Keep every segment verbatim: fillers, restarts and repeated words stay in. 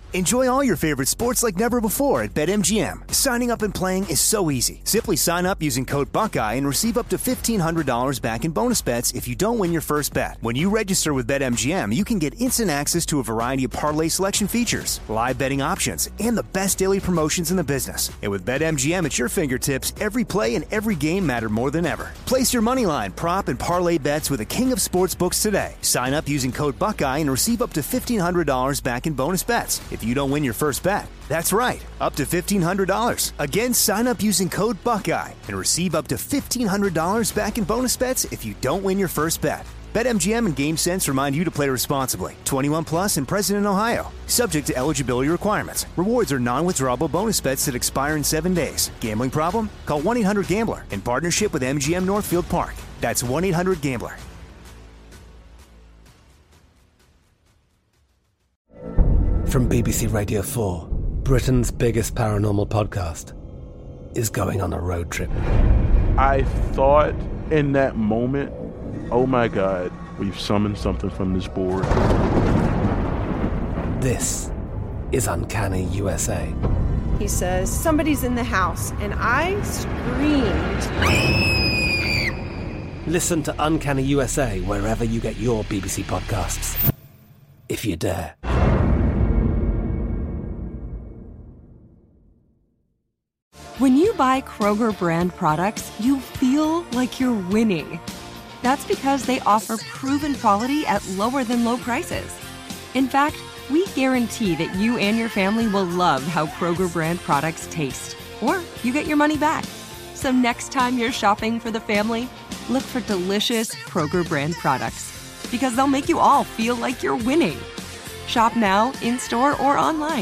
Enjoy all your favorite sports like never before at BetMGM. Signing up and playing is so easy. Simply sign up using code Buckeye and receive up to fifteen hundred dollars back in bonus bets if you don't win your first bet. When you register with BetMGM, you can get instant access to a variety of parlay selection features, live betting options, and the best daily promotions in the business. And with BetMGM at your fingertips, every play and every game matter more than ever. Place your moneyline, prop, and parlay bets with the king of sportsbooks today. Sign up using code Buckeye and receive up to fifteen hundred dollars back in bonus bets if you don't win your first bet. That's right, up to fifteen hundred dollars. Again, sign up using code Buckeye and receive up to fifteen hundred dollars back in bonus bets if you don't win your first bet. BetMGM and GameSense remind you to play responsibly. twenty-one plus and present in Ohio. Subject to eligibility requirements. Rewards are non-withdrawable bonus bets that expire in seven days. Gambling problem? Call one eight hundred gambler in partnership with M G M Northfield Park. That's one eight hundred gambler. From B B C Radio four, Britain's biggest paranormal podcast is going on a road trip. I thought in that moment, oh my God, we've summoned something from this board. This is Uncanny U S A. He says, somebody's in the house, and I screamed. Listen to Uncanny U S A wherever you get your B B C podcasts, if you dare. When you buy Kroger brand products, you feel like you're winning. That's because they offer proven quality at lower than low prices. In fact, we guarantee that you and your family will love how Kroger brand products taste, or you get your money back. So next time you're shopping for the family, look for delicious Kroger brand products, because they'll make you all feel like you're winning. Shop now, in-store, or online.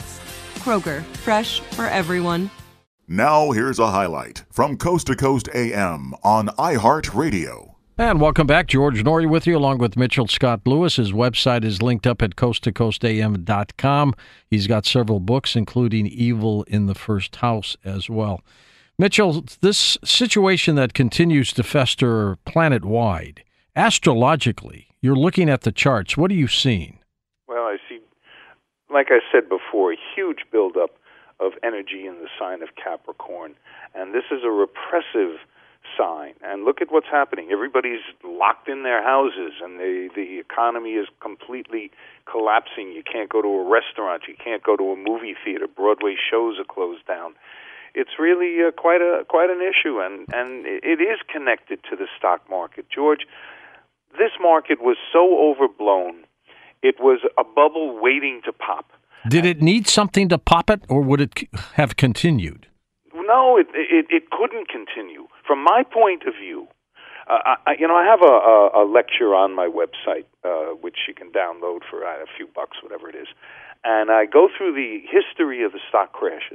Kroger, fresh for everyone. Now here's a highlight from Coast to Coast A M on iHeartRadio. And welcome back. George Norrie with you, along with Mitchell Scott Lewis. His website is linked up at coast to coast a m dot com. He's got several books, including Evil in the First House as well. Mitchell, this situation that continues to fester planet-wide, astrologically, you're looking at the charts. What are you seeing? Well, I see, like I said before, a huge buildup of energy in the sign of Capricorn. And this is a repressive sign. And look at what's happening. Everybody's locked in their houses, and the, the economy is completely collapsing. You can't go to a restaurant. You can't go to a movie theater. Broadway shows are closed down. It's really uh, quite a quite an issue, and, and it is connected to the stock market. George, this market was so overblown. It was a bubble waiting to pop. Did it need something to pop it, or would it have continued? No, it it, it couldn't continue. From my point of view, uh, I, you know, I have a, a, a lecture on my website, uh, which you can download for uh, a few bucks, whatever it is, and I go through the history of the stock crashes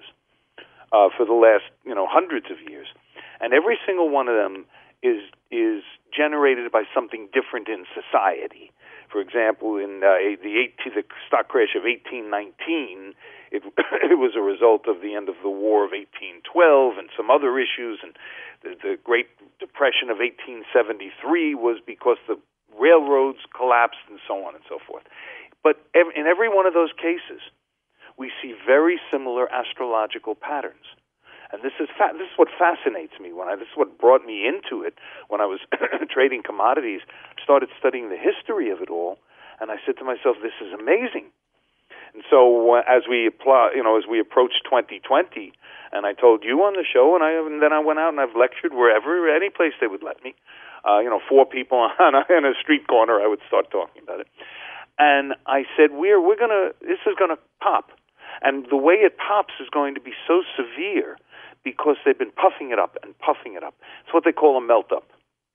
uh, for the last, you know, hundreds of years, and every single one of them is is generated by something different in society. For example, in uh, the, eighteen, the stock crash of eighteen nineteen, it, it was a result of the end of the War of eighteen twelve and some other issues. And the, the Great Depression of eighteen seventy-three was because the railroads collapsed and so on and so forth. But in every one of those cases, we see very similar astrological patterns. And this is fa- this is what fascinates me. When I this is what brought me into it when I was trading commodities. Started studying the history of it all, and I said to myself, "This is amazing." And so, uh, as we apply, you know, as we approach twenty twenty, and I told you on the show, and I and then I went out and I've lectured wherever, any place they would let me. Uh, you know, four people on a, in a street corner, I would start talking about it. And I said, "We're we're gonna this is gonna pop, and the way it pops is going to be so severe." Because they've been puffing it up and puffing it up. It's what they call a melt-up.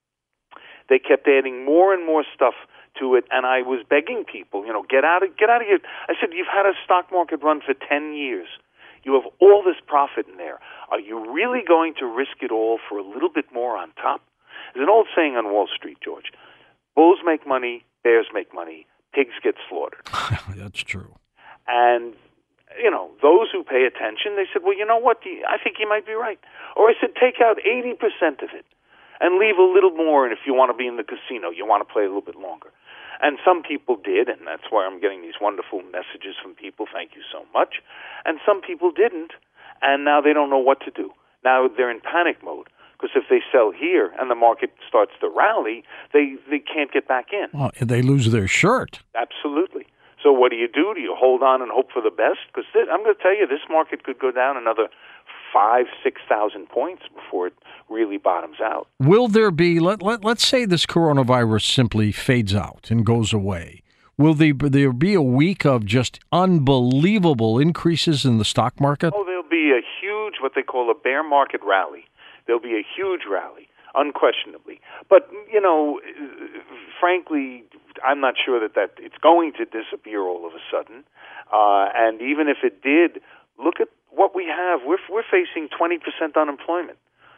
They kept adding more and more stuff to it, and I was begging people, you know, get out of get out of here. I said, you've had a stock market run for ten years. You have all this profit in there. Are you really going to risk it all for a little bit more on top? There's an old saying on Wall Street, George. Bulls make money, bears make money, pigs get slaughtered. That's true. And you know, those who pay attention, they said, well, you know what, I think you might be right. Or I said, take out eighty percent of it and leave a little more, and if you want to be in the casino, you want to play a little bit longer. And some people did, and that's why I'm getting these wonderful messages from people. Thank you so much. And some people didn't, and now they don't know what to do. Now they're in panic mode. Because if they sell here and the market starts to rally, they, they can't get back in. Well, they lose their shirt. Absolutely. So what do you do? Do you hold on and hope for the best? Because I'm going to tell you, this market could go down another five, six thousand points before it really bottoms out. Will there be? Let let let's say this coronavirus simply fades out and goes away. Will there, there be a week of just unbelievable increases in the stock market? Oh, there'll be a huge, what they call a bear market rally. There'll be a huge rally, unquestionably. But, you know, frankly, I'm not sure that, that it's going to disappear all of a sudden. Uh, and even if it did, look at what we have. We're we're facing twenty percent unemployment.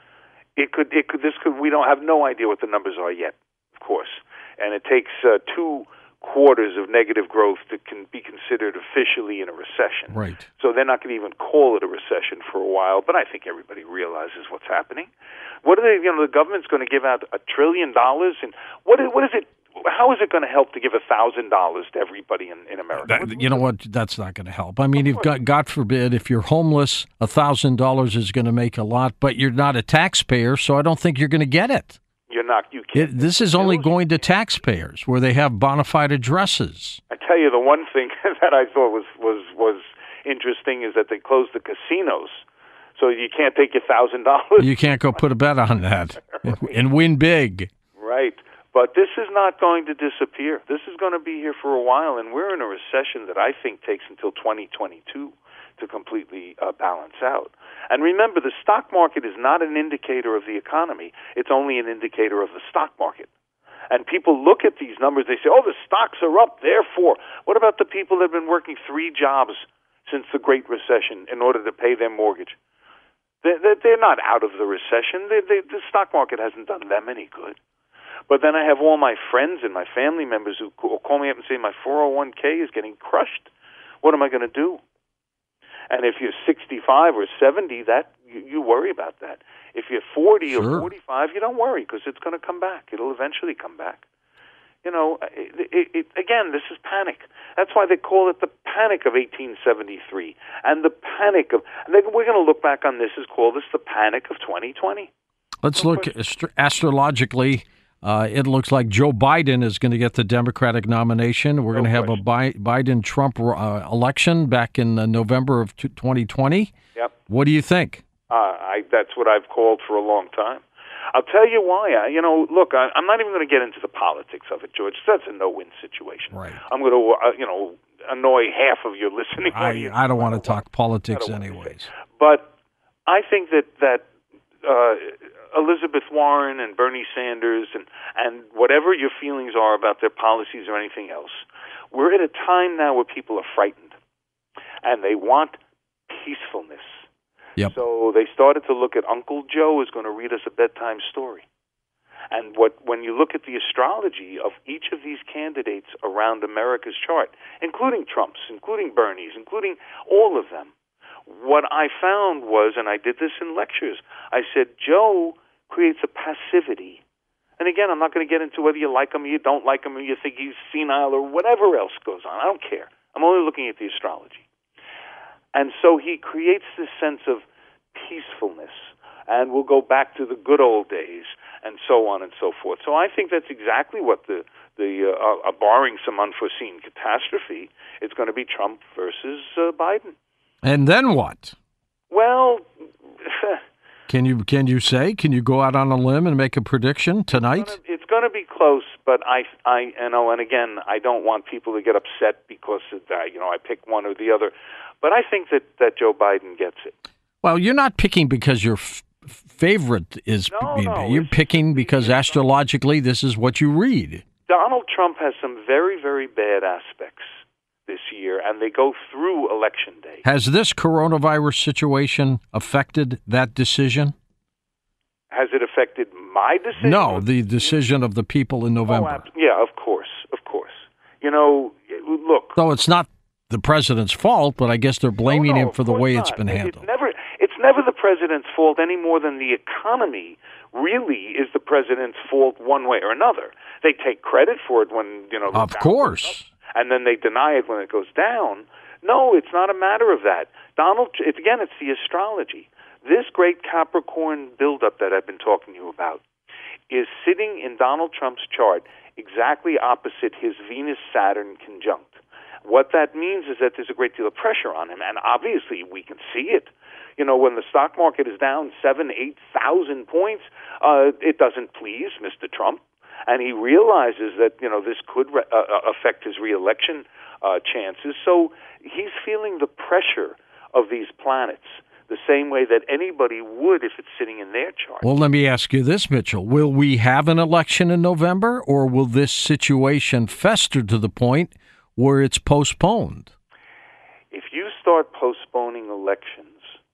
It could it could this could we don't have no idea what the numbers are yet, of course. And it takes uh, two quarters of negative growth to can be considered officially in a recession. Right. So they're not going to even call it a recession for a while, but I think everybody realizes what's happening. What are they, you know, the government's going to give out a trillion dollars, and what is, what is it, how is it going to help to give a thousand dollars to everybody in, in America? That, you know what? That's not going to help. I mean, you've got, God forbid, if you're homeless, a thousand dollars is going to make a lot, but you're not a taxpayer, so I don't think you're going to get it. You're not. You can't. It, this is only going to taxpayers where they have bona fide addresses. I tell you, the one thing that I thought was, was, was interesting is that they closed the casinos, so you can't take your thousand dollars. You can't go put a bet on that right. and win big. Right. But this is not going to disappear. This is going to be here for a while, and we're in a recession that I think takes until twenty twenty-two to completely uh, balance out. And remember, the stock market is not an indicator of the economy. It's only an indicator of the stock market. And people look at these numbers, they say, oh, the stocks are up, therefore. What about the people that have been working three jobs since the Great Recession in order to pay their mortgage? They're, they're not out of the recession. They, they, the stock market hasn't done them any good. But then I have all my friends and my family members who call me up and say, my four oh one k is getting crushed. What am I going to do? And if you're sixty-five or seventy, that you, you worry about that. If you're forty sure. or forty-five, you don't worry because it's going to come back. It'll eventually come back. You know, it, it, it, again, this is panic. That's why they call it the panic of eighteen seventy-three. And the panic of, and they, we're going to look back on this as call this the panic of twenty twenty. Let's look astro- astrologically. Uh, it looks like Joe Biden is going to get the Democratic nomination. We're no going to have question. a Bi- Biden-Trump uh, election back in uh, November of twenty twenty. Yep. What do you think? Uh, I, that's what I've called for a long time. I'll tell you why. I, you know, look, I, I'm not even going to get into the politics of it, George. That's a no-win situation. Right. I'm going to, uh, you know, annoy half of your listening I, audience. I don't want to talk politics anyways. But I think that that uh, Elizabeth Warren and Bernie Sanders and, and whatever your feelings are about their policies or anything else, we're at a time now where people are frightened and they want peacefulness. Yep. So they started to look at Uncle Joe is going to read us a bedtime story. And what when you look at the astrology of each of these candidates around America's chart, including Trump's, including Bernie's, including all of them, what I found was, and I did this in lectures, I said, Joe creates a passivity. And again, I'm not going to get into whether you like him or you don't like him or you think he's senile or whatever else goes on. I don't care. I'm only looking at the astrology. And so he creates this sense of peacefulness, and we'll go back to the good old days, and so on and so forth. So I think that's exactly what the, the uh, uh, barring some unforeseen catastrophe, it's going to be Trump versus uh, Biden. And then what? Well, can you can you say? Can you go out on a limb and make a prediction tonight? It's gonna, it's going to be close, but I, I, you know, and again, I don't want people to get upset because of that, you know, I pick one or the other. But I think that, that Joe Biden gets it. Well, you're not picking because your f- favorite is. No, no, you're picking because astrologically this is what you read. Donald Trump has some very, very bad aspects this year, and they go through Election Day. Has this coronavirus situation affected that decision? Has it affected my decision? No, the decision of the people in November. Oh, yeah, of course, of course. You know, look. Though it's not the president's fault, but I guess they're blaming no, no, him for the way not. it's been handled. It's never, it's never the president's fault any more than the economy really is the president's fault one way or another. They take credit for it when, you know, of course, and then they deny it when it goes down. No, it's not a matter of that. Donald, it's, again, it's the astrology. This great Capricorn buildup that I've been talking to you about is sitting in Donald Trump's chart exactly opposite his Venus-Saturn conjunct. What that means is that there's a great deal of pressure on him, and obviously we can see it. You know, when the stock market is down seven, eight thousand points, uh, it doesn't please Mister Trump, and he realizes that, you know, this could re- uh, affect his reelection uh, chances. So he's feeling the pressure of these planets the same way that anybody would if it's sitting in their chart. Well, let me ask you this, Mitchell. Will we have an election in November, or will this situation fester to the point where it's postponed? If you start postponing elections,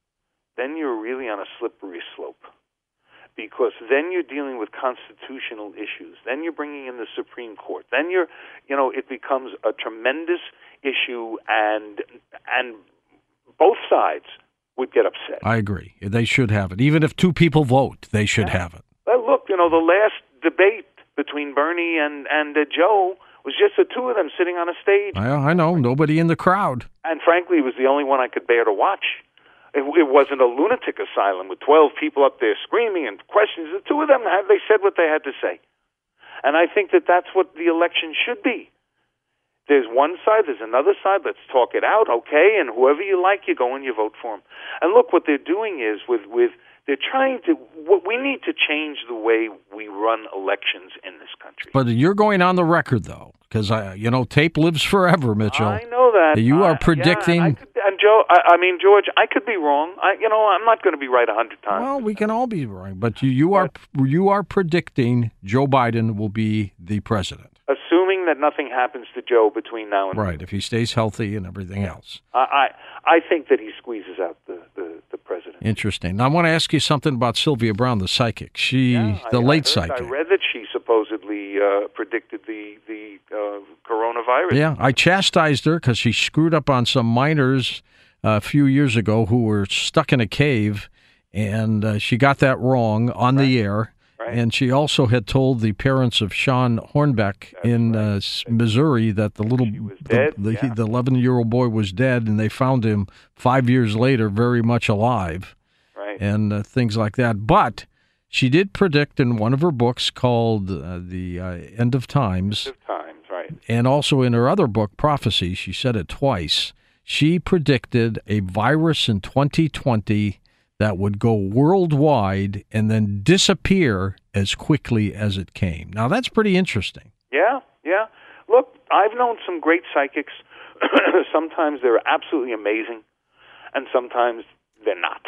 then you're really on a slippery slope, because then you're dealing with constitutional issues. Then you're bringing in the Supreme Court. Then you're, you know, it becomes a tremendous issue, and and both sides would get upset. I agree. They should have it. Even if two people vote, they should yeah. have it. Well, look, you know, the last debate between Bernie and, and uh, Joe was just the two of them sitting on a stage. I, I know. Nobody in the crowd. And frankly, it was the only one I could bear to watch. It, it wasn't a lunatic asylum with twelve people up there screaming and questions. The two of them, had, they said what they had to say. And I think that that's what the election should be. There's one side, there's another side, let's talk it out, okay, and whoever you like, you go and you vote for them. And look, what they're doing is, with, with they're trying to, what we need to change the way we run elections in this country. But you're going on the record, though, because, you know, tape lives forever, Mitchell. I know that. You are uh, predicting... Yeah, and, I could, and Joe, I, I mean, George, I could be wrong. I, you know, I'm not going to be right a hundred times. Well, we can all be wrong, but you, you are you are predicting Joe Biden will be the president. Assuming that nothing happens to Joe between now and right, then. If he stays healthy and everything else. I, I I think that he squeezes out the, the, the president. Interesting. Now, I want to ask you something about Sylvia Brown, the psychic. She, yeah, the I, late I heard, psychic. I read that she supposedly uh, predicted the the uh, coronavirus. Yeah, I chastised her because she screwed up on some miners uh, a few years ago who were stuck in a cave, and uh, she got that wrong on right. the air. Right. And she also had told the parents of Sean Hornbeck That's in right. uh, Missouri that the little the, the, yeah. the eleven-year-old boy was dead, and they found him five years later very much alive, right. and uh, things like that. But she did predict in one of her books called uh, The uh, End of Times, End of Times, right. and also in her other book, Prophecy, she said it twice. She predicted a virus in twenty twenty that would go worldwide and then disappear as quickly as it came. Now, that's pretty interesting. Yeah, yeah. Look, I've known some great psychics. Sometimes they're absolutely amazing, and sometimes they're not.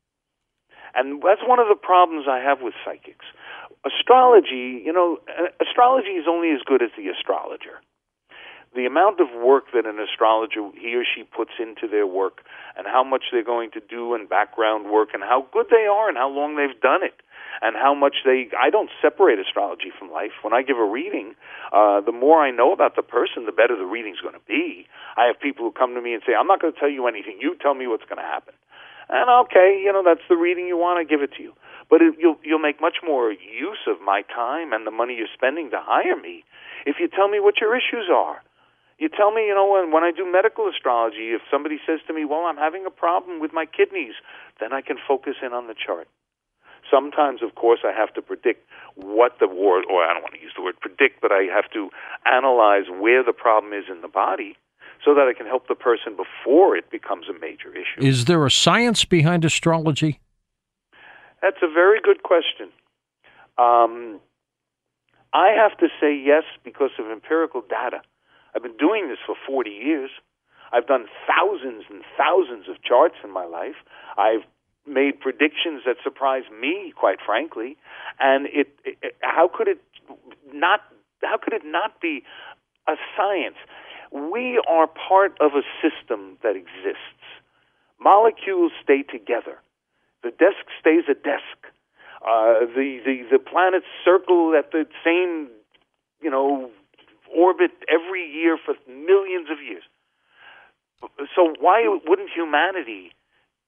And that's one of the problems I have with psychics. Astrology, you know, astrology is only as good as the astrologer. The amount of work that an astrologer, he or she puts into their work, and how much they're going to do in background work, and how good they are, and how long they've done it, and how much they... I don't separate astrology from life. When I give a reading, uh, the more I know about the person, the better the reading's going to be. I have people who come to me and say, I'm not going to tell you anything. You tell me what's going to happen. And okay, you know, that's the reading you want, I give it to you. But it, you'll, you'll make much more use of my time and the money you're spending to hire me if you tell me what your issues are. You tell me, you know, when, when I do medical astrology, if somebody says to me, well, I'm having a problem with my kidneys, then I can focus in on the chart. Sometimes, of course, I have to predict what the word, or I don't want to use the word predict, but I have to analyze where the problem is in the body so that I can help the person before it becomes a major issue. Is there a science behind astrology? That's a very good question. Um, I have to say yes because of empirical data. I've been doing this for forty years. I've done thousands and thousands of charts in my life. I've made predictions that surprise me, quite frankly. And it, it how could it not how could it not be a science? We are part of a system that exists. Molecules stay together. The desk stays a desk. Uh, the, the, the planets circle at the same, you know, orbit every year for millions of years. So why wouldn't humanity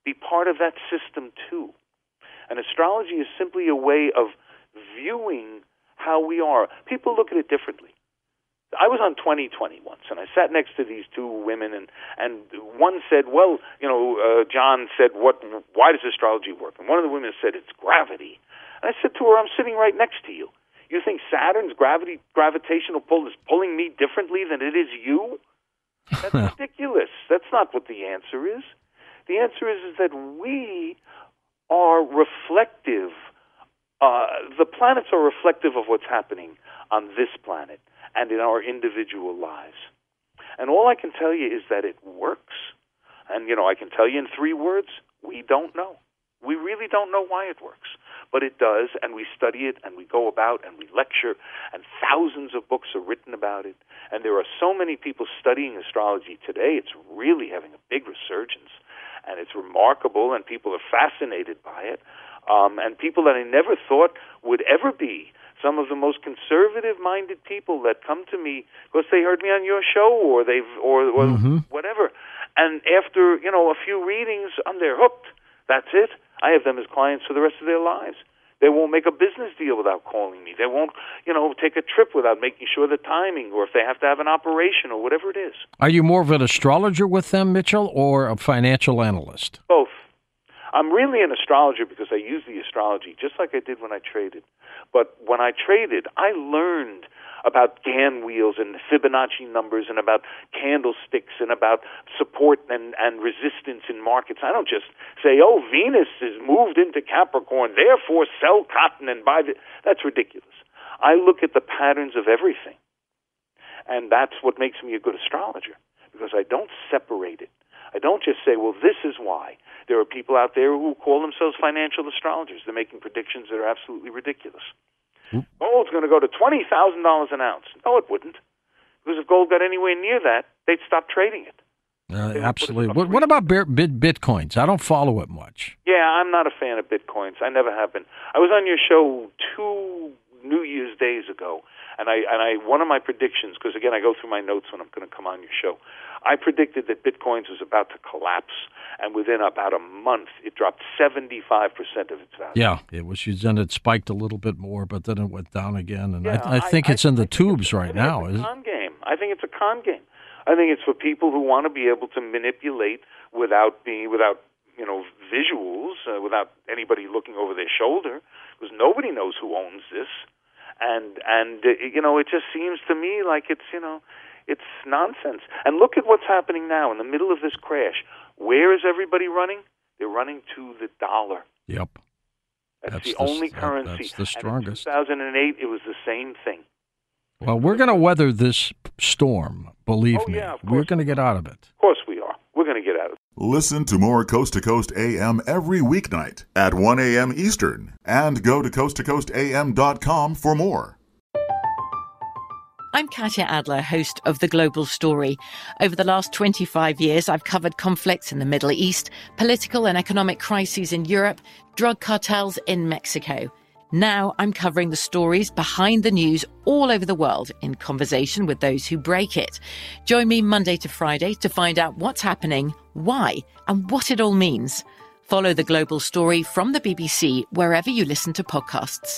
be part of that system too. And astrology is simply a way of viewing how we are. People look at it differently. I was on twenty twenty once, and I sat next to these two women, and, and one said, well, you know, uh, John said, "What? Why does astrology work?" And one of the women said, "It's gravity." And I said to her, "I'm sitting right next to you. You think Saturn's gravity gravitational pull is pulling me differently than it is you? That's ridiculous. That's not what the answer is. The answer is, is that we are reflective. Uh, the planets are reflective of what's happening on this planet and in our individual lives. And all I can tell you is that it works. And, you know, I can tell you in three words, we don't know. We really don't know why it works. But it does, and we study it, and we go about, and we lecture, and thousands of books are written about it. And there are so many people studying astrology today, it's really having a big resurgence. And it's remarkable, and people are fascinated by it. Um, and people that I never thought would ever be some of the most conservative-minded people that come to me because they heard me on your show or they've or, or mm-hmm. whatever. And after, you know, a few readings, um, they're hooked. That's it. I have them as clients for the rest of their lives. They won't make a business deal without calling me. They won't, you know, take a trip without making sure the timing, or if they have to have an operation or whatever it is. Are you more of an astrologer with them, Mitchell, or a financial analyst? Both. I'm really an astrologer because I use the astrology just like I did when I traded. But when I traded, I learned about Gann wheels and Fibonacci numbers and about candlesticks and about support and, and resistance in markets. I don't just say, oh, Venus is moved into Capricorn, therefore sell cotton and buy the... That's ridiculous. I look at the patterns of everything. And that's what makes me a good astrologer, because I don't separate it. I don't just say, well, this is why. There are people out there who call themselves financial astrologers. They're making predictions that are absolutely ridiculous. Mm. Gold's going to go to twenty thousand dollars an ounce. No, it wouldn't. Because if gold got anywhere near that, they'd stop trading it. Uh, absolutely. What, what about Bitcoins? I don't follow it much. Yeah, I'm not a fan of Bitcoins. I never have been. I was on your show two New Year's days ago, and I and I one of my predictions, because again I go through my notes when I'm going to come on your show, I predicted that Bitcoins was about to collapse, and within about a month it dropped seventy-five percent of its value. Yeah, it was. Then it spiked a little bit more, but then it went down again, and yeah, I, I think I, it's in the I tubes it's, right I now. It's a is con game. I think it's a con game. I think it's for people who want to be able to manipulate without being without you know visuals, uh, without anybody looking over their shoulder, because nobody knows who owns this. And, and uh, you know, it just seems to me like it's, you know, it's nonsense. And look at what's happening now in the middle of this crash. Where is everybody running? They're running to the dollar. Yep. That's, that's the, the only that, currency. That's the strongest. And in two thousand eight, it was the same thing. Well, we're going to weather this storm, believe oh, me. Yeah, we're going to get out of it. Of course we are. We're going to get out of it. Listen to more Coast to Coast A M every weeknight at one a.m. Eastern, and go to coast to coast a m dot com for more. I'm Katya Adler, host of The Global Story. Over the last twenty-five years, I've covered conflicts in the Middle East, political and economic crises in Europe, drug cartels in Mexico. Now I'm covering the stories behind the news all over the world in conversation with those who break it. Join me Monday to Friday to find out what's happening, why, and what it all means. Follow The Global Story from the B B C wherever you listen to podcasts.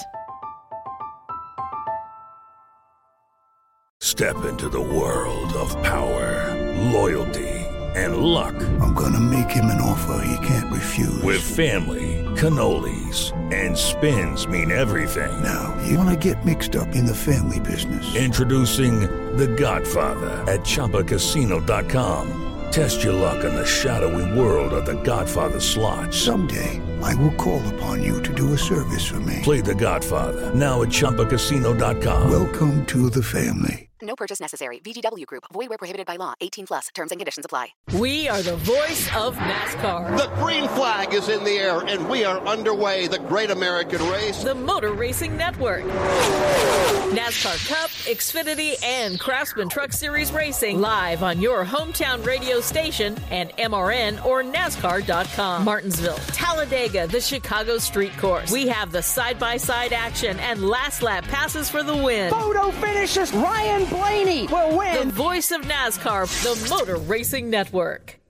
Step into the world of power, loyalty, and luck. I'm gonna make him an offer he can't refuse. With family, cannolis, and spins mean everything. Now, you wanna get mixed up in the family business. Introducing The Godfather at Chumba Casino dot com. Test your luck in the shadowy world of The Godfather slot. Someday, I will call upon you to do a service for me. Play The Godfather now at Chumba Casino dot com. Welcome to the family. No purchase necessary. V G W Group. Void where prohibited by law. eighteen plus. Terms and conditions apply. We are the voice of NASCAR. The green flag is in the air, and we are underway. The Great American Race. The Motor Racing Network. NASCAR Cup, Xfinity, and Craftsman Truck Series Racing. Live on your hometown radio station and M R N or NASCAR dot com. Martinsville, Talladega, the Chicago Street Course. We have the side-by-side action and last lap passes for the win. Photo finishes. Ryan Blaney will win. The voice of NASCAR, the Motor Racing Network.